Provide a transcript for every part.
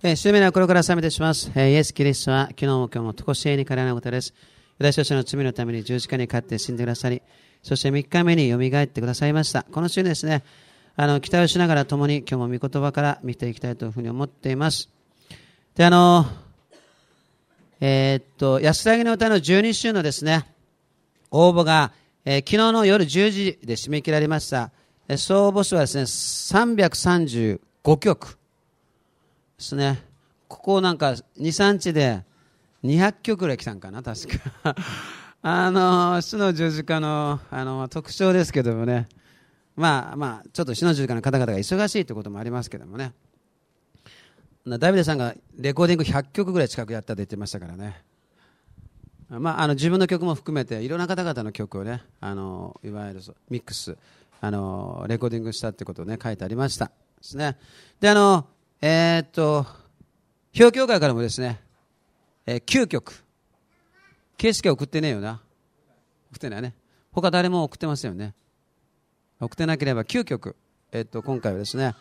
主名の心から賛美いたします。イエス・キリストは昨日も今日も常しえに彼らのことです。私たちの罪のために十字架にかかって死んでくださり、そして3日目によみがえってくださいました。この週にですね、期待をしながら共に今日も御言葉から見ていきたいというふうに思っています。で、安らぎの歌の12週のですね、応募が、昨日の夜10時で締め切られました。総応募数はですね、335曲。ですね、ここなんか2、3日で200曲ぐらい来たんかな、確か。主の十字架の、特徴ですけどもね、まあ、ちょっと主の十字架の方々が忙しいということもありますけどもね、ダビデさんがレコーディング100曲ぐらい近くやったと言ってましたからね、自分の曲も含めていろんな方々の曲をね、いわゆるミックス、レコーディングしたってことをね、書いてありましたですね。で、表教会からもですね、9曲。形式は送ってねえよな。送ってないね。他誰も送ってますよね。送ってなければ9曲。今回はですね、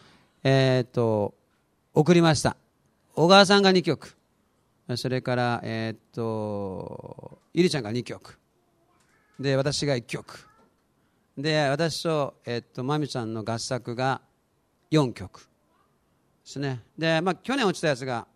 送りました。小川さんが2曲。それから、ゆりちゃんが2曲。で、私が1曲。で、私と、まみちゃんの合作が4曲。ですね。で、去年落ちたやつが、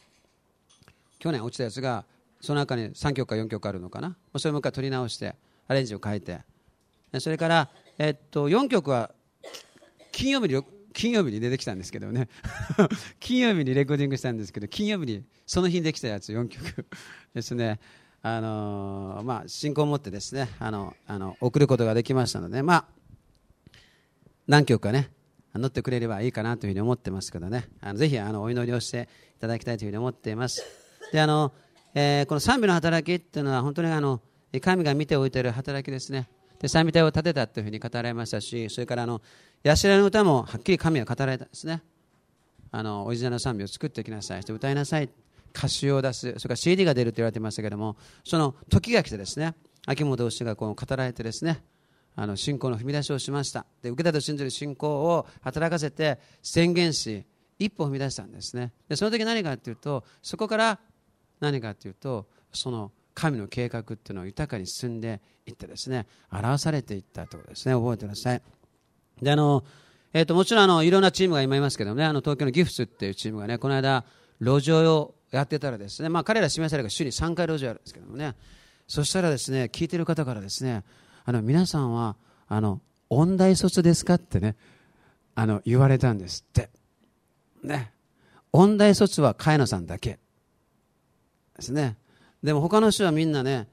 その中に3曲か4曲あるのかな。それもう一回取り直して、アレンジを変えて。それから、4曲は、金曜日に出てきたんですけどね。金曜日にレコーディングしたんですけど、金曜日にその日にできたやつ4曲ですね。信仰を持ってですね、送ることができましたので、何曲かね、乗ってくれればいいかなというふうに思ってますけどね、ぜひお祈りをしていただきたいというふうに思っています。で、この賛美の働きっていうのは本当に神が見ておいている働きですね。で、賛美隊を立てたというふうに語られましたし、それから安らぎの歌もはっきり神が語られたんですね。オリジナルの賛美を作ってきなさい、そして歌いなさい、歌詞を出す、それから CD が出ると言われていましたけれども、その時が来てですね、秋元教師がこう語られてですね、信仰の踏み出しをしました。で、受けたと信じる信仰を働かせて宣言し、一歩踏み出したんですね。で、その時何かというと、そこから何かというと、その神の計画っていうのを豊かに進んでいってですね、表されていったということですね。覚えてください。で、もちろんいろんなチームが今いますけどね、東京のギフスっていうチームがね、この間路上をやってたらですね、彼ら示されるが週に3回路上やるんですけどもね、そしたらですね、聞いてる方からですね、皆さんは音大卒ですかってね、言われたんですってね。音大卒は茅野さんだけですね。でも他の人はみんなね、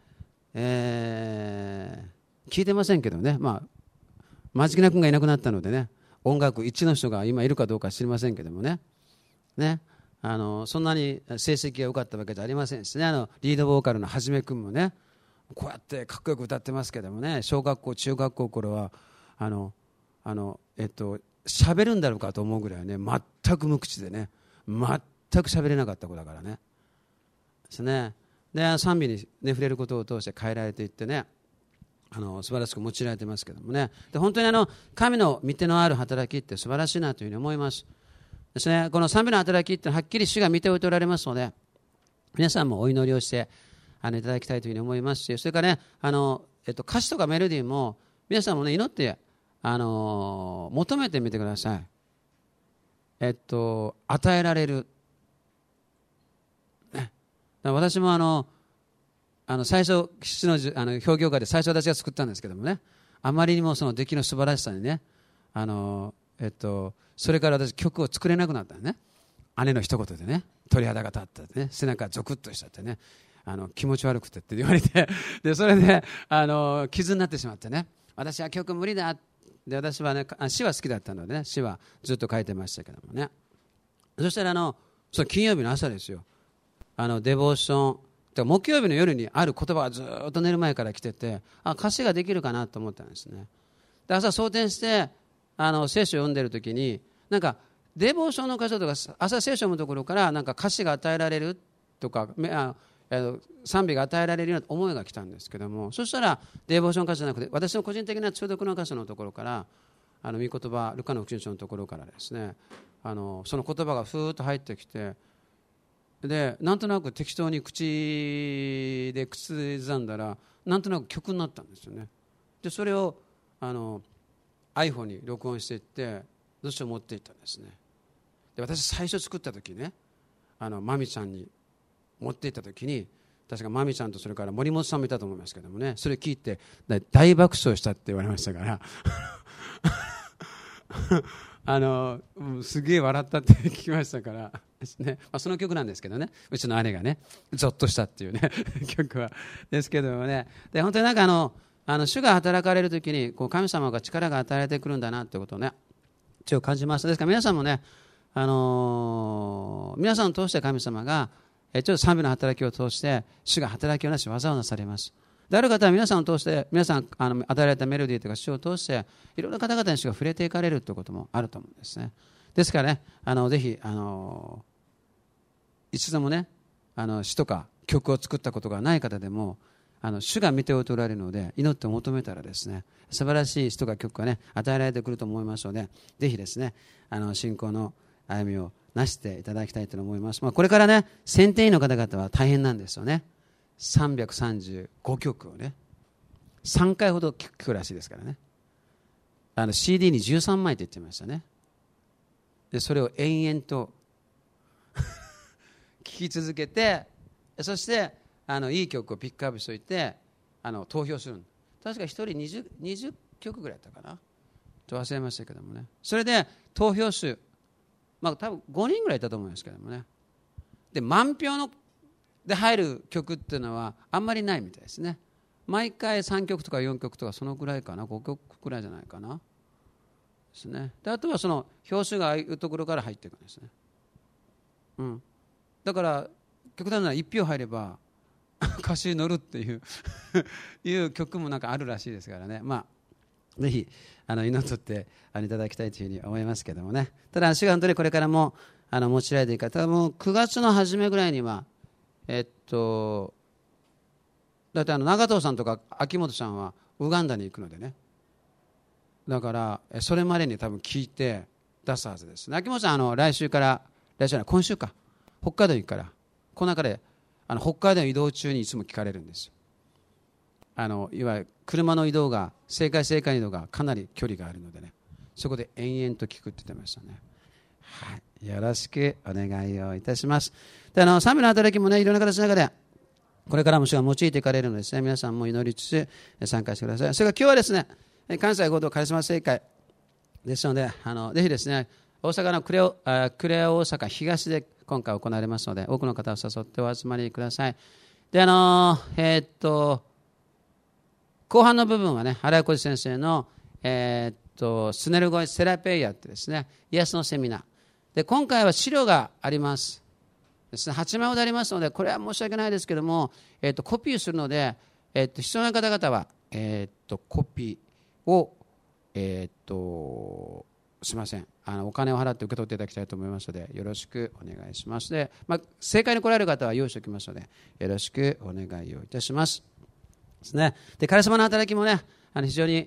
聞いてませんけどね、松木君がいなくなったのでね、音楽1の人が今いるかどうか知りませんけどもね、そんなに成績が良かったわけじゃありませんしね、リードボーカルのはじめ君もね、こうやってかっこよく歌ってますけどもね、小学校中学校頃は喋るんだろうかと思うぐらいね、全く無口でね、全く喋れなかった子だからねですね。で、賛美に、ね、触れることを通して変えられていってね、素晴らしく用いられてますけどもね。で、本当に神の御手のある働きって素晴らしいなというふうに思いますですね。この賛美の働きってはっきり主が見ておいておられますので、皆さんもお祈りをしていただきたいというふうに思いますし、それからね、歌詞とかメロディーも皆さんもね、祈って求めてみてください。与えられる、ね、私も最初父の表業界で最初私が作ったんですけどもね、あまりにもその出来の素晴らしさにね、それから私曲を作れなくなったね。姉の一言でね、鳥肌が立ったってね、背中ゾクッとしちゃってね、気持ち悪くてって言われて、でそれで傷になってしまってね、私は曲無理だ。で、私はね、詩は好きだったのでね、詩はずっと書いてましたけどもね。そしたらその金曜日の朝ですよ、デボーション木曜日の夜にある言葉がずっと寝る前から来てて、歌詞ができるかなと思ったんですね。で、朝装填して聖書を読んでる時に、なんかデボーションの箇所とか朝聖書のところからなんか歌詞が与えられるとか賛美が与えられるような思いが来たんですけども、そしたらデボーション箇所じゃなくて私の個人的な中毒の箇所のところから、御言葉ルカの福音書のところからですね、その言葉がふーっと入ってきて、 でなんとなく適当に口で口ずさんだらなんとなく曲になったんですよね。でそれをiPhone に録音していってどうしても持っていったんですね。で私最初作った時ねマミちゃんに持っていった時に確かマミちゃんとそれから森本さんもいたと思いますけどもね、それ聞いて大爆笑したって言われましたからすげえ笑ったって聞きましたからですね、その曲なんですけどね、うちの姉がねゾッとしたっていうね曲はですけどもね、で本当になんか主が働かれるときにこう神様が力が与えてくるんだなということをね強く感じます。ですから皆さんもね、皆さんを通して神様がちょっと賛美の働きを通して主が働きをなし技をなされます。である方は皆さんを通して皆さん与えられたメロディーとか主を通していろんな方々に主が触れていかれるということもあると思うんですね。ですからねぜひ一度もね詩とか曲を作ったことがない方でも主が見ておいておられるので祈って求めたらですね素晴らしい詩とか曲がね与えられてくると思いますので、ぜひですね信仰の歩みをなしていただきたいと思います。これからね選定員の方々は大変なんですよね。335曲をね3回ほど聴くらしいですからね。CD に13枚って言ってましたね。でそれを延々と聴き続けて、そしていい曲をピックアップしておいて投票する。確か1人 20曲ぐらいだったかなと忘れましたけどもね、それで投票数多分5人ぐらいいたと思いますけどもね、で満票で入る曲っていうのはあんまりないみたいですね。毎回3曲とか4曲とかそのぐらいかな、5曲ぐらいじゃないかなですね。であとはその票数がああいうところから入っていくんですね。だから極端なら1票入れば歌手に乗るっていういう曲もなんかあるらしいですからね。ぜひ祈っとっていただきたいというふうに思いますけどもね。ただ主が本当にこれからも用いられていくから、多分9月の初めぐらいにはだって長藤さんとか秋元さんはウガンダに行くのでね、だからそれまでに多分聞いて出すはずですね。秋元さん今週か北海道に行くから、この中で北海道の移動中にいつも聞かれるんですよ。いわゆる車の移動が正解の移動がかなり距離があるのでね、そこで延々と聞くって言ってましたね。はい、よろしくお願いをいたします。で賛美の働きもねいろんな形の中でこれからも主が用いていかれるのでですね、皆さんも祈りつつ参加してください。それから今日はですね関西合同カリスマ聖会ですのでぜひですね大阪の呉大阪東で今回行われますので、多くの方を誘ってお集まりください。で後半の部分はね荒井浩二先生のスネルゴイセラペイヤってですねイエスのセミナーで、今回は資料がありますですね、8枚ほどありますので、これは申し訳ないですけども、コピーするので、必要な方々は、コピーを、すみませんお金を払って受け取っていただきたいと思いますのでよろしくお願いします。で、正解に来られる方は用意しておきますのでよろしくお願いをいたしますですね。でカリスマの働きもね非常に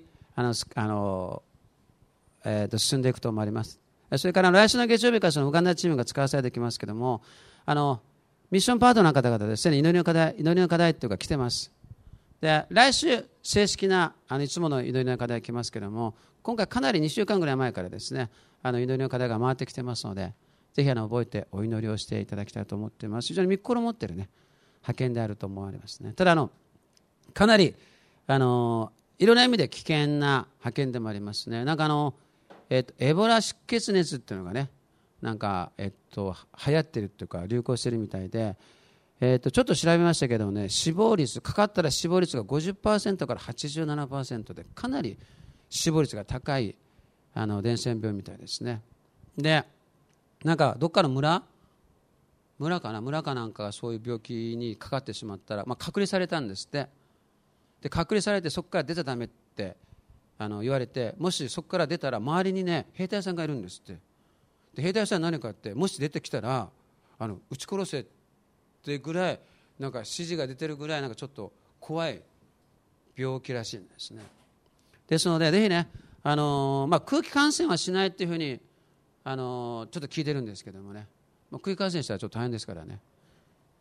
進んでいくと思います。それから来週の月曜日からそのウガンダチームが使わされてきますけども、ミッションパートナーの方々ですね、祈りの課題というか来てます。で来週正式ないつもの祈りの課題来ますけども、今回かなり2週間ぐらい前からですね祈りの課題が回ってきてますので、ぜひ覚えてお祈りをしていただきたいと思っています。非常に御心を持っているね派遣であると思われますね。ただかなりいろんな意味で危険な派遣でもありますね。なんかエボラ出血熱っていうのがねなんか流行ってるっていうか流行してるみたいで、ちょっと調べましたけどね、死亡率かかったら死亡率が 50% から 87% でかなり死亡率が高い伝染病みたいですね。でなんかどっかの村かなんかがそういう病気にかかってしまったら、隔離されたんですって。で隔離されてそこから出ちゃダメって言われて、もしそこから出たら周りにね兵隊さんがいるんですって。で兵隊さんは何かって、もし出てきたら撃ち殺せってぐらいなんか指示が出てるぐらいなんかちょっと怖い病気らしいんですね。ですのでぜひね、空気感染はしないっていうふうにちょっと聞いてるんですけどもね、空気感染したらちょっと大変ですからね、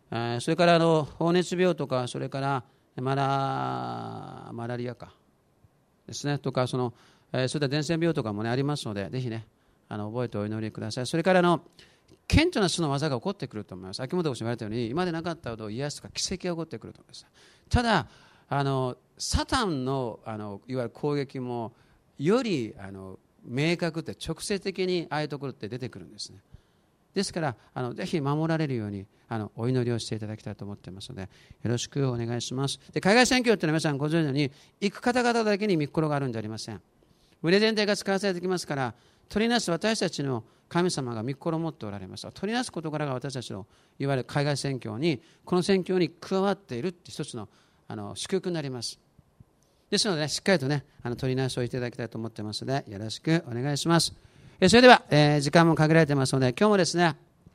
それから黄熱病とか、それからマラリアかですね、とかそういった伝染病とかも、ね、ありますので、ぜひね覚えてお祈りください。それから顕著な主の技が起こってくると思います。秋元牧師も言われたように、今までなかったほど癒しとか奇跡が起こってくると思います。ただサタンのいわゆる攻撃もより明確で直接的にああいうところって出てくるんですね。ですからぜひ守られるようにお祈りをしていただきたいと思っていますので、よろしくお願いします。で、海外宣教というのは皆さんご存知のように、行く方々だけに御心があるんじゃありません。群れ全体が使わされてきますから、取りなす私たちの神様が御心を持っておられます。取りなす事柄が私たちのいわゆる海外宣教に、この宣教に加わっているって一つの祝福になります。ですので、ね、しっかりとね取りなしをいただきたいと思っていますので、よろしくお願いします。それでは、時間も限られていますので、今日もですね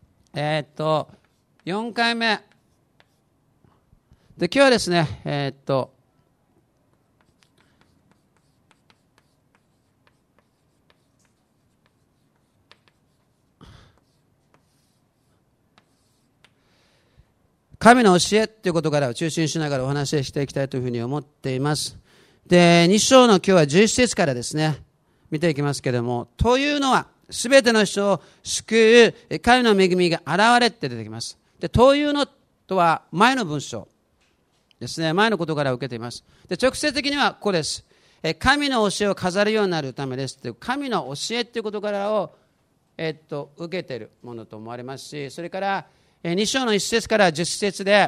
4回目で、今日はですね神の教えということからを中心にしながらお話ししていきたいというふうに思っています。で、2章の今日は11節からですね見ていきますけれども、というのはすべての人を救う神の恵みが現れって出てきます。で、というのとは前の文章ですね、前のことから受けています。で、直接的にはここです。神の教えを飾るようになるためですという、神の教えということからを、受けているものと思われますし、それから2章の1節から10節で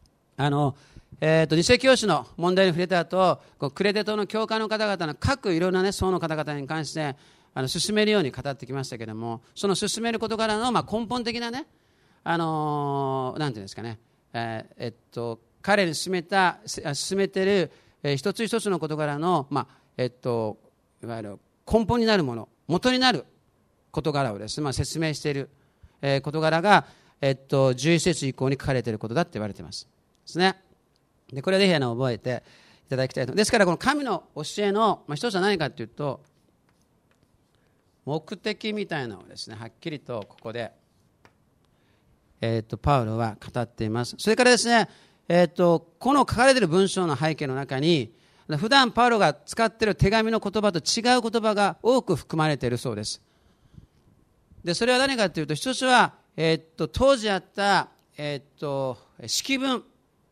二世教師の問題に触れた後、クレテ島の教会の方々の各いろんな、ね、層の方々に関して進めるように語ってきましたけれども、その進めることからの、根本的なね、なんていうんですかね、彼に進めている、一つ一つの事柄の、いわゆる根本になるもの、元になる事柄をですね、説明している、事柄が、11節以降に書かれていることだって言われていますですね。で、これはぜひ覚えていただきたいと。ですから、この神の教えの、一つは何かというと、目的みたいなのをですね、はっきりとここで、パウロは語っています。それからですね、この書かれている文章の背景の中に、普段パウロが使っている手紙の言葉と違う言葉が多く含まれているそうです。で、それは何かというと、一つは、当時あった、式文、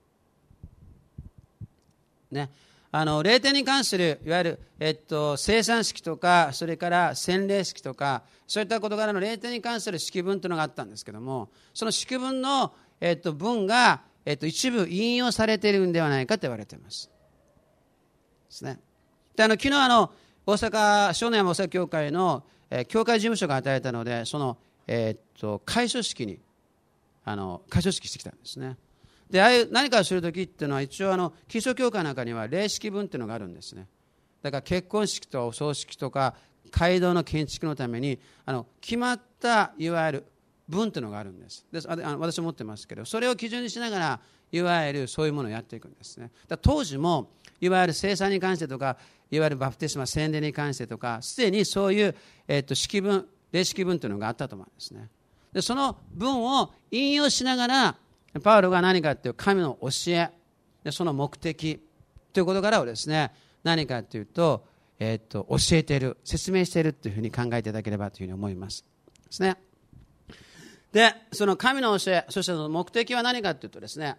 ね、霊典に関するいわゆる、生産式とか、それから洗礼式とか、そういった事柄の霊典に関する式文というのがあったんですけども、その式文の、文が、一部引用されているんではないかと言われています。ですね。で、昨日大阪少年山大阪教会の、教会事務所が与えたので、その開所式してきたんですね。で、何かをするときっていうのは、一応キリスト教会の中には礼式文っていうのがあるんですね。だから結婚式とお葬式とか街道の建築のために決まったいわゆる文っていうのがあるんです。私も持ってますけど、それを基準にしながらいわゆるそういうものをやっていくんですね。当時もいわゆる聖餐に関してとか、いわゆるバプテスマ洗礼に関してとか、すでにそういう、式文、礼式文というのがあったと思うんですね。で、その文を引用しながらパウロが何かという神の教えで、その目的ということからをですね、何かというと、教えている、説明しているというふうに考えていただければというふうに思いますですね。で、その神の教え、そしてその目的は何かというとですね、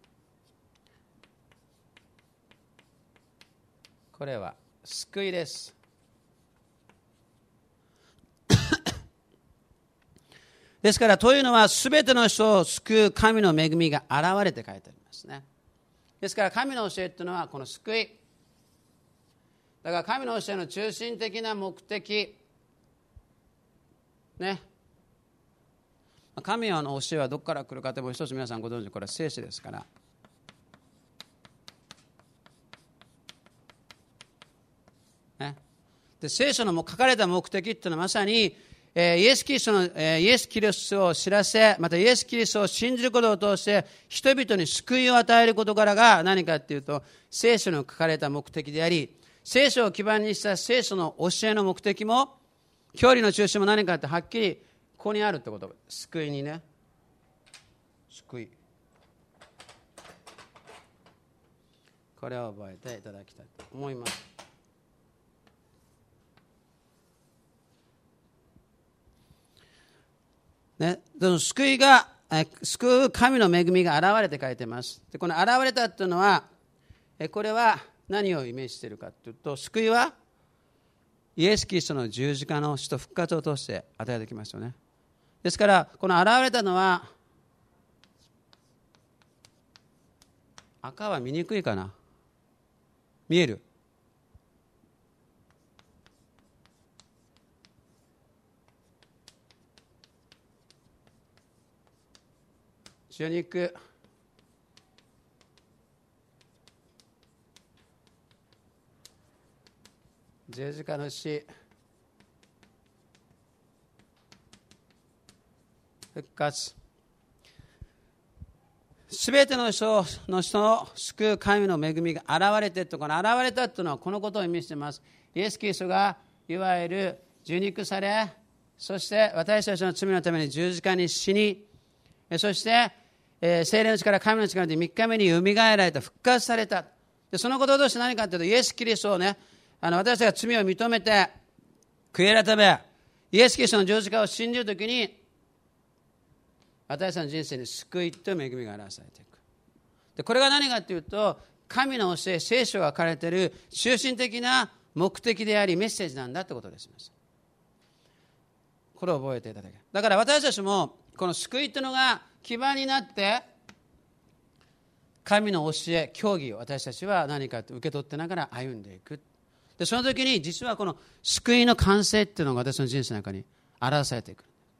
これは救いです。ですから、というのはすべての人を救う神の恵みが現れて書いてありますね。ですから神の教えというのはこの救い。だから神の教えの中心的な目的ね。神の教えはどこから来るかというと、一つ皆さんご存知、これは聖書ですから。ね、で、聖書の書かれた目的というのはまさにイエス・キリストを知らせ、またイエス・キリストを信じることを通して人々に救いを与える事柄が何かというと、聖書の書かれた目的であり、聖書を基盤にした聖書の教えの目的も、教理の中心も何かってはっきりここにあるってこと。救いにね、救い。 これを覚えていただきたいと思います。ね、その救う神の恵みが現れて書いています。でこの現れたというのは、これは何をイメージしているかというと、救いはイエス・キリストの十字架の死と復活を通して与えてきますよね。ですからこの現れたのは、赤は見にくいかな、見える？受肉、十字架の死、復活、すべての人を救う神の恵みが現れてと、この現れたというのはこのことを意味しています。イエス・キリストがいわゆる受肉され、そして私たちの罪のために十字架に死に、そして聖霊の力、神の力で3日目によみがえられた、復活された。でそのこととして何かというと、イエス・キリストをね、私たちが罪を認めて悔い改め、イエス・キリストの十字架を信じるときに、私たちの人生に救いと恵みが表されていく。でこれが何かというと、神の教え、聖書が書かれている中心的な目的でありメッセージなんだということです。これを覚えていただけ。だから私たちもこの救いというのが基盤になって、神の教え、教義を私たちは何かと受け取ってながら歩んでいく。でその時に実はこの救いの完成っていうのが私の人生の中に表されていく。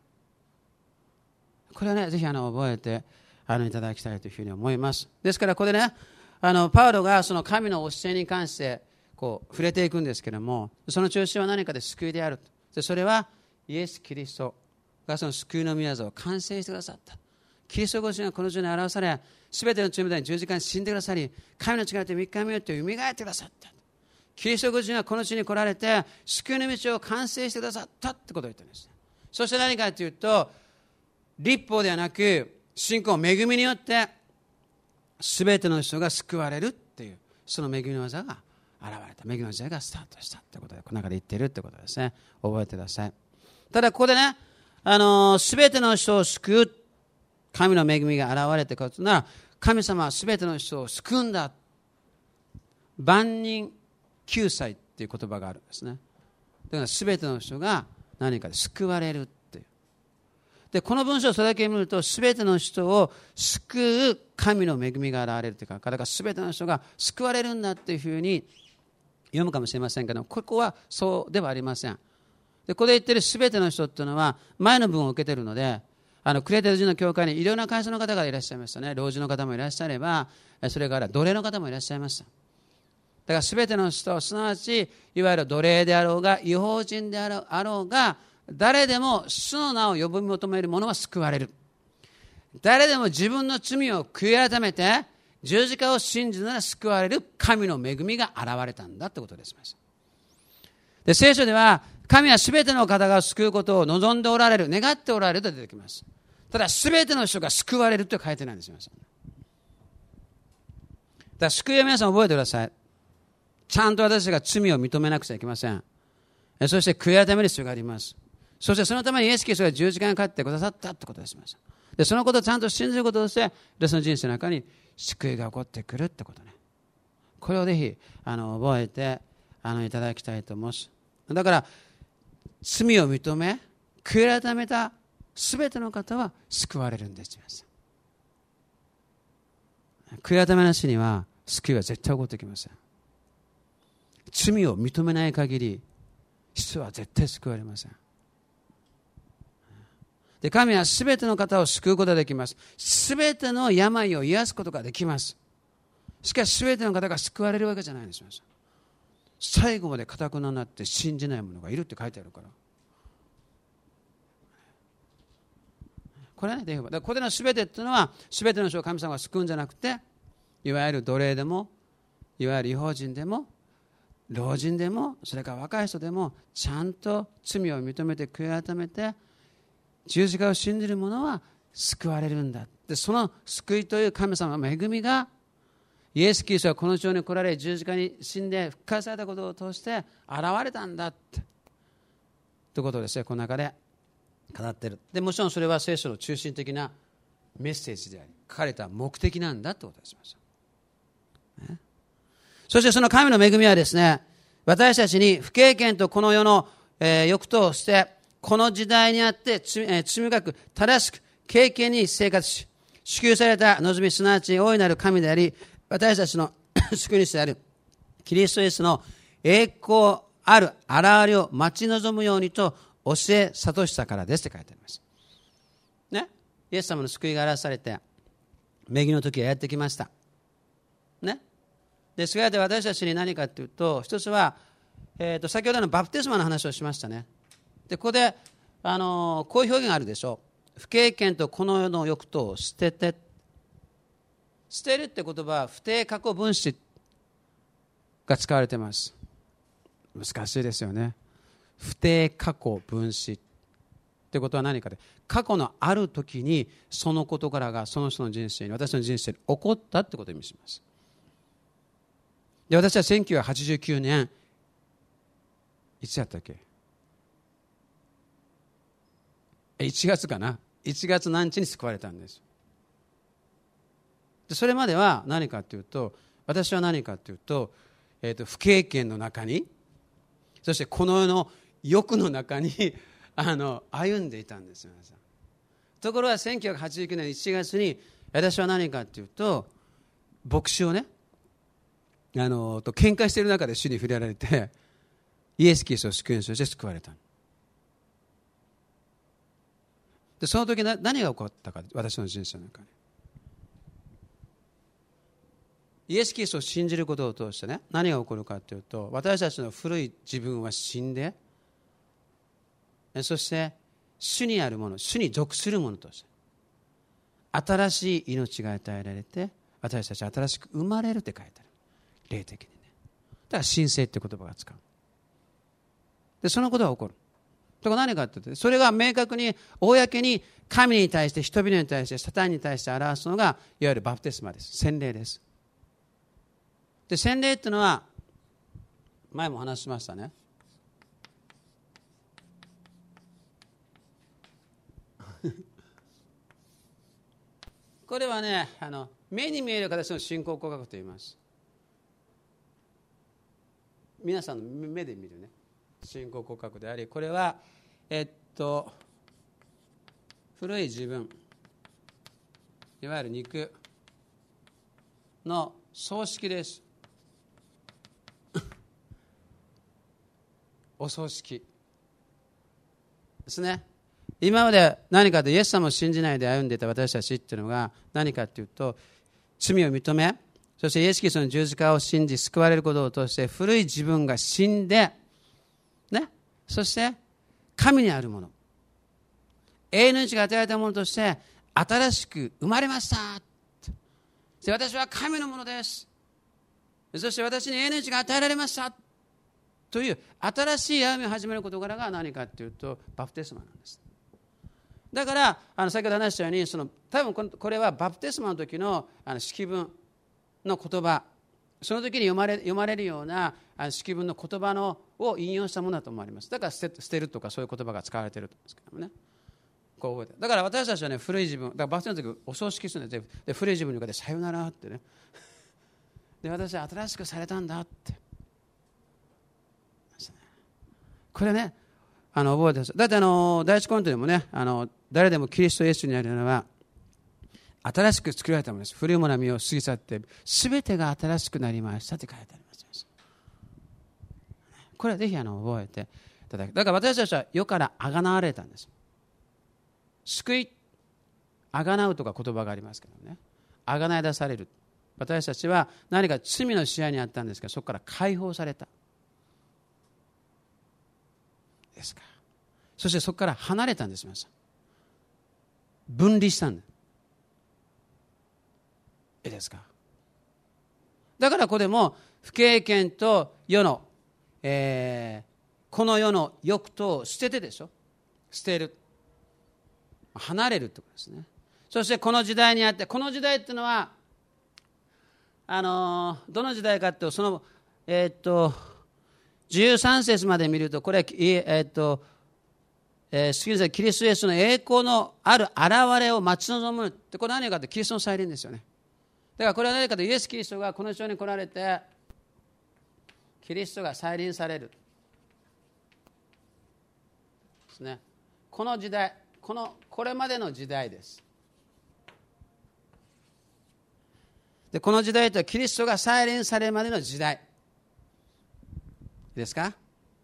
これはね、ぜひ覚えていただきたいというふうに思います。ですからこれね、パウロがその神の教えに関してこう触れていくんですけれども、その中心は何かで救いである。でそれはイエス・キリストがその救いの御業を完成してくださった。キリストご自身がこの世に表され、すべての罪のために十字架に死んでくださり、神の力で3日目よって蘇ってくださった。キリストご自身がこの地に来られて救いの道を完成してくださったってことを言ってるんです。そして何かというと、律法ではなく信仰、恵みによってすべての人が救われるっていう、その恵みの技が現れた、恵みの時代がスタートしたということで、この中で言っているということですね。覚えてください。ただここでね、すべての人を救う神の恵みが現れてくるというのは、神様はすべての人を救うんだ、万人救済っていう言葉があるんですね。だからすべての人が何かで救われるっていう。でこの文章をそれだけ見ると、すべての人を救う神の恵みが現れるというか、だからすべての人が救われるんだっていうふうに読むかもしれませんけど、ここはそうではありません。でここで言っているすべての人っていうのは前の文を受けているので、クレテル人の教会にいろんな会社の方がいらっしゃいましたね。老人の方もいらっしゃれば、それから奴隷の方もいらっしゃいました。だからすべての人、すなわちいわゆる奴隷であろうが違法人であろうが、誰でも主の名を呼び求める者は救われる。誰でも自分の罪を悔い改めて十字架を信じるなら救われる神の恵みが現れたんだということです。で聖書では神はすべての方が救うことを望んでおられる、願っておられると出てきます。ただすべての人が救われると書いてないんですよ。だから救いは皆さん覚えてください。ちゃんと私たちが罪を認めなくちゃいけません。そして悔い改める必要があります。そしてそのためにイエス・キリストが十字架にかかってくださったということです。でそのことをちゃんと信じることとして、私の人生の中に救いが起こってくるってことね。これをぜひ覚えていただきたいと思います。だから罪を認め悔い改めたすべての方は救われるんです。悔い改めなしには救いは絶対起こってきません。罪を認めない限り人は絶対救われません。で神はすべての方を救うことができます。すべての病を癒すことができます。しかしすべての方が救われるわけじゃないんです。最後まで固くなって信じない者がいるって書いてあるから。これはね、ここでのすべてというのは、すべての人を神様が救うんじゃなくて、いわゆる奴隷でも、いわゆる違法人でも、老人でも、それから若い人でも、ちゃんと罪を認めて悔い改めて、十字架を信じる者は救われるんだ。でその救いという神様の恵みが、 イエス・キリストはこの地上に来られ、十字架に死んで復活されたことを通して現れたんだってということをですね、この中で語っている。でもちろんそれは聖書の中心的なメッセージであり、書かれた目的なんだということをしました、ね。そしてその神の恵みはですね、私たちに不経験とこの世の、欲とをして、この時代にあって罪深く正しく経験に生活し、支給された望み、すなわち大いなる神であり、私たちの救い主であるキリストイエスの栄光ある現れを待ち望むようにと教え諭したからですって書いてあります、ね、イエス様の救いが表されて、恵みの時がやってきました、ね、でそれで私たちに何かというと、一つは、先ほどのバプテスマの話をしましたね。でここで、こういう表現があるでしょう。不経験とこの世の欲とを捨てて、捨てるって言葉は不定過去分詞が使われています。難しいですよね。不定過去分詞ってことは何かで、過去のある時にその事柄がその人の人生に、私の人生に起こったってことを意味します。で私は1989年いつやったっけ、1月かな、1月何日に救われたんです。でそれまでは何かというと、私は何かというと、不経験の中に、そしてこの世の欲の中に歩んでいたんですよ。ところが1989年1月に私は何かというと、牧師をね喧嘩している中で主に触れられて、イエス・キリストを救い主として救われた。でその時何が起こったか、私の人生の中にイエス・キリストを信じることを通してね、何が起こるかというと、私たちの古い自分は死んで、そして主にあるもの、主に属するものとして新しい命が与えられて、私たちは新しく生まれるって書いてある、霊的にね。だから神聖って言葉が使う。でそのことが起こる。とか何かって言って、それが明確に公に神に対して、人々に対して、サタンに対して表すのがいわゆるバプテスマです。洗礼です。で洗礼っていうのは前も話しましたね。これはね、目に見える形の信仰告白と言います。皆さんの目で見るね、信仰告白であり、これは古い自分、いわゆる肉の葬式です。お葬式ですね。今まで何かとイエス様を信じないで歩んでいた私たちっていうのが何かというと、罪を認め、そしてイエス・キリストの十字架を信じ救われることを通して古い自分が死んで、ね、そして神にあるもの、永遠の命が与えられたものとして新しく生まれました。で私は神のものです。そして私に永遠の命が与えられましたという新しい歩みを始める事柄が何かというとバプテスマなんです。だから先ほど話したように、多分これはバプテスマの時の式文の言葉、その時に読まれるような式文の言葉を引用したものだと思われます。だから捨てるとかそういう言葉が使われているんですけどもね、こう覚えて。だから私たちはね、古い自分、だからバプテスマの時お葬式するんです。で古い自分に向かってさよならってね、で私は新しくされたんだって、これね覚えてます。だって第一コリントでもね、誰でもキリストイエスにあるのは新しく作られたものです。古いものは身を過ぎ去って全てが新しくなりましたって書いてあります。これはぜひ覚えていただき、だから私たちは世からあがなわれたんです。救い、あがなうとか言葉がありますけどね、あがない出される。私たちは何か罪の支配にあったんですが、そこから解放されたですか。そしてそこから離れたんです。分離したんですか。だからここでも不経験と世の、この世の欲とを捨ててでしょ、捨てる、離れるってことですね。そしてこの時代にあって、この時代っていうのはどの時代かというと、その、13節まで見ると、これは、キリストイエスの栄光のある現れを待ち望むって、これは何かというとキリストの再臨ですよね。だからこれは何かというと、イエス・キリストがこの地上に来られて、キリストが再臨されるですね。この時代、これまでの時代です。で、この時代とはキリストが再臨されるまでの時代。いいですか？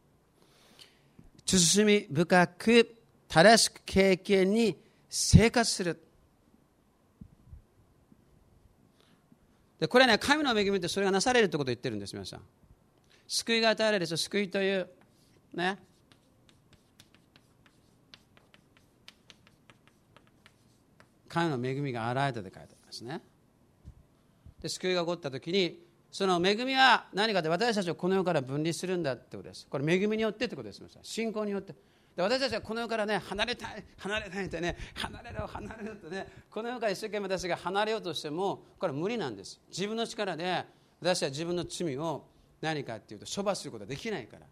慎み深く正しく敬虔に生活する。で、これはね、神の恵みってそれがなされるということを言ってるんです、皆さん。救いが与えられるですよ。救いというね、神の恵みが現れたと書いてありますね。で、救いが起こったときに、その恵みは何かで私たちをこの世から分離するんだってことです。これ恵みによってってことです。信仰によって。で、私たちはこの世からね、離れたいってね、離れろってね、この世から一生懸命私が離れようとしても、これは無理なんです。自分の力で私は自分の罪を何かっていうと処罰することはできないから。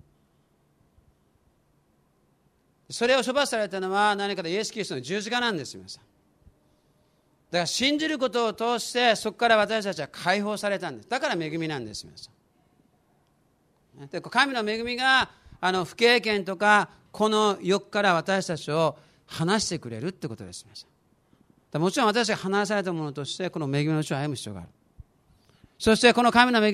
それを処罰されたのは何かでイエス・キリストの十字架なんです。皆さん。だから信じることを通してそこから私たちは解放されたんです。だから恵みなんです。皆さん。で、神の恵みが不経験とかこの欲から私たちを離してくれるってことです。皆さん。もちろん私が離されたものとしてこの恵みの道を歩む必要がある。そしてこの神の恵み